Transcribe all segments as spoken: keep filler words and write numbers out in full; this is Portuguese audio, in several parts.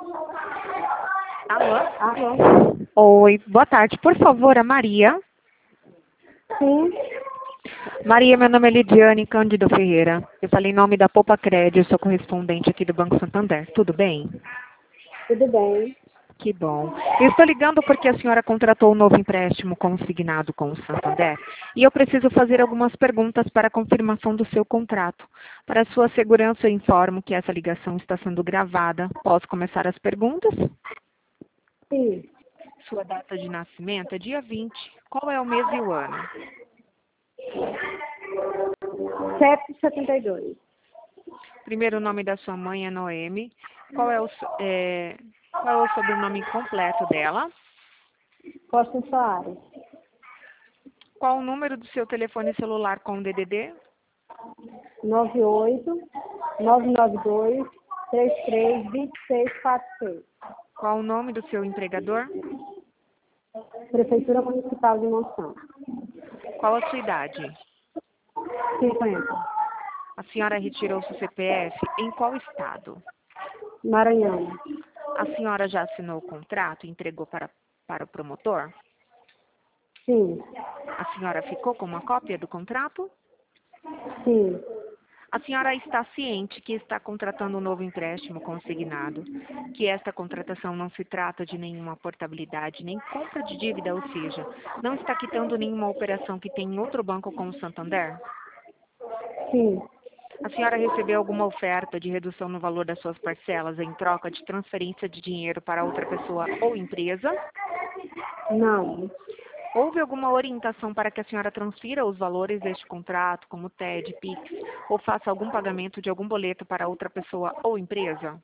Alô? Alô? Oi, boa tarde. Por favor, a Maria. Sim, Maria, meu nome é Lidiane Cândido Ferreira. Eu falei em nome da Poupa Crédito, sou correspondente aqui do Banco Santander. Tudo bem? tudo bem. Que bom. Eu estou ligando porque a senhora contratou um novo empréstimo consignado com o Santander e eu preciso fazer algumas perguntas para a confirmação do seu contrato. Para sua segurança, eu informo que essa ligação está sendo gravada. Posso começar as perguntas? Sim, Sua data de nascimento é dia vinte. Qual é o mês e o ano? sete setenta e dois. Primeiro nome da sua mãe é Noemi. Qual é o, so- é, qual é o sobrenome completo dela? Costa Soares. Qual o número do seu telefone celular com D D D? nove oito nove nove dois três três dois seis quatro seis. Qual o nome do seu empregador? Prefeitura Municipal de Monção. Qual a sua idade? cinquenta. A senhora retirou seu C P F em qual estado? Maranhão. A senhora já assinou o contrato e entregou para, para o promotor? Sim, A senhora ficou com uma cópia do contrato? sim. A senhora está ciente que está contratando um novo empréstimo consignado, que esta contratação não se trata de nenhuma portabilidade nem compra de dívida, ou seja, não está quitando nenhuma operação que tem em outro banco como o Santander? Sim. A senhora recebeu alguma oferta de redução no valor das suas parcelas em troca de transferência de dinheiro para outra pessoa ou empresa? Não. Houve alguma orientação para que a senhora transfira os valores deste contrato, como T E D, Pix, ou faça algum pagamento de algum boleto para outra pessoa ou empresa?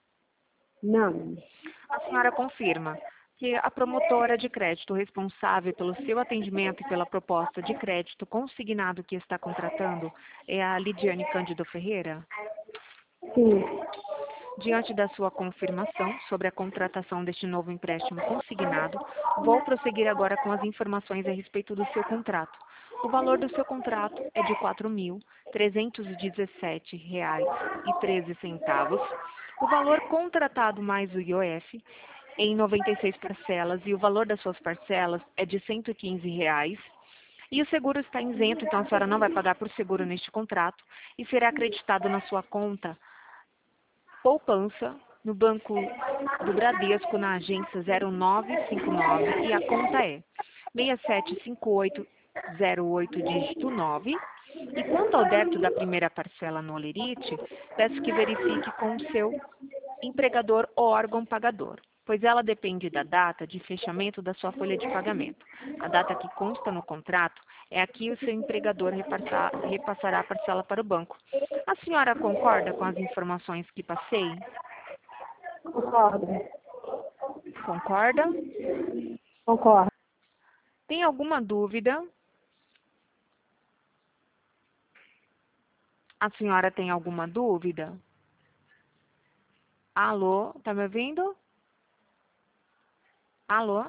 Não. A senhora confirma que a promotora de crédito responsável pelo seu atendimento e pela proposta de crédito consignado que está contratando é a Lidiane Cândido Ferreira? Sim. Diante da sua confirmação sobre a contratação deste novo empréstimo consignado, vou prosseguir agora com as informações a respeito do seu contrato. O valor do seu contrato é de quatro mil trezentos e dezessete reais e treze centavos. O valor contratado mais o I O F em noventa e seis parcelas e o valor das suas parcelas é de cento e quinze reais. E o seguro está isento, então a senhora não vai pagar por seguro neste contrato e será acreditado na sua conta poupança no Banco do Bradesco na agência zero nove cinco nove e a conta é seis sete cinco oito zero oito dígito nove. E quanto ao débito da primeira parcela no Olerite, peço que verifique com o seu empregador ou órgão pagador, pois ela depende da data de fechamento da sua folha de pagamento. A data que consta no contrato é a que o seu empregador repassar, repassará a parcela para o banco. A senhora concorda com as informações que passei? Concordo. Concorda? Concordo. Tem alguma dúvida? A senhora tem alguma dúvida? Alô, tá me ouvindo? Alô?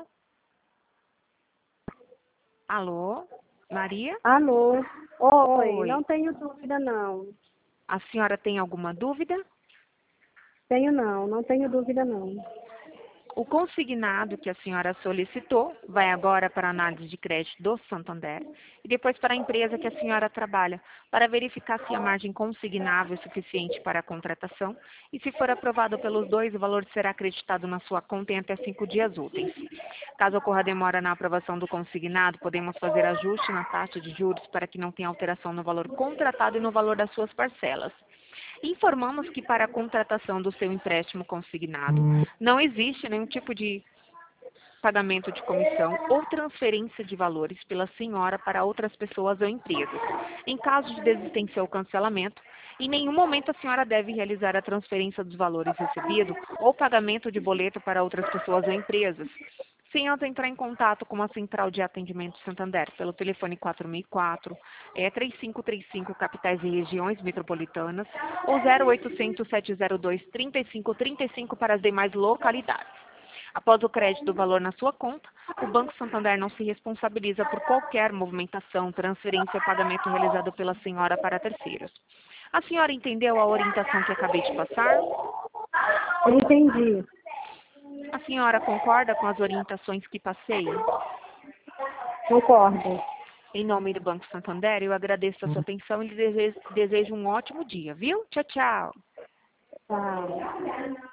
Alô? Maria? Alô? Oi, Oi. não tenho dúvida não. A senhora tem alguma dúvida? Tenho não, não tenho dúvida não. O consignado que a senhora solicitou vai agora para a análise de crédito do Santander e depois para a empresa que a senhora trabalha, para verificar se a margem consignável é suficiente para a contratação e, se for aprovado pelos dois, o valor será acreditado na sua conta em até cinco dias úteis. Caso ocorra demora na aprovação do consignado, podemos fazer ajuste na taxa de juros para que não tenha alteração no valor contratado e no valor das suas parcelas. Informamos que para a contratação do seu empréstimo consignado não existe nenhum tipo de pagamento de comissão ou transferência de valores pela senhora para outras pessoas ou empresas. Em caso de desistência ou cancelamento, em nenhum momento a senhora deve realizar a transferência dos valores recebidos ou pagamento de boleto para outras pessoas ou empresas, sem antes entrar em contato com a Central de Atendimento Santander pelo telefone quatro mil e quatro, é, três cinco três cinco, capitais e regiões metropolitanas, ou zero oitocentos, sete zero dois, trinta e cinco trinta e cinco para as demais localidades. Após o crédito do valor na sua conta, o Banco Santander não se responsabiliza por qualquer movimentação, transferência ou pagamento realizado pela senhora para terceiros. A senhora entendeu a orientação que acabei de passar? Entendi. senhora concorda com as orientações que passei? Concordo. Em nome do Banco Santander, eu agradeço a sua atenção e lhe desejo, desejo um ótimo dia, viu? Tchau, tchau. Tá.